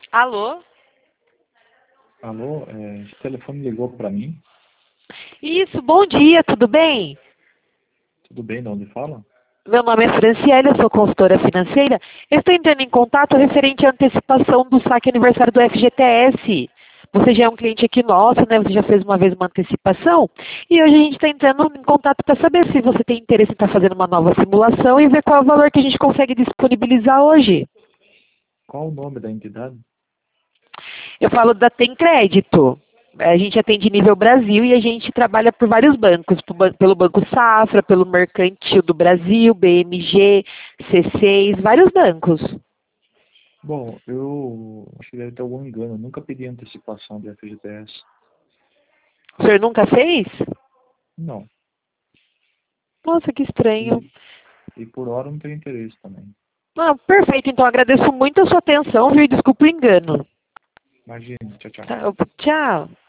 Alô? Alô, esse telefone ligou para mim? Isso, bom dia, tudo bem? Tudo bem, de onde fala? Meu nome é Franciele, eu sou consultora financeira. Eu estou entrando em contato referente à antecipação do saque aniversário do FGTS. Você já é um cliente aqui nosso, né? Você já fez uma vez uma antecipação. E hoje a gente está entrando em contato para saber se você tem interesse em estar fazendo uma nova simulação e ver qual é o valor que a gente consegue disponibilizar hoje. Qual o nome da entidade? Eu falo da Tem Crédito. A gente atende nível Brasil e a gente trabalha por vários bancos, pelo Banco Safra, pelo Mercantil do Brasil, BMG, C6, vários bancos. Bom, eu acho que deve ter algum engano. Eu nunca pedi antecipação de FGTS. O senhor nunca fez? Não. Nossa, que estranho. E por hora não tenho interesse também. Ah, perfeito, então agradeço muito a sua atenção, viu? E desculpa o engano. Imagina, tchau, tchau. Tá, tchau.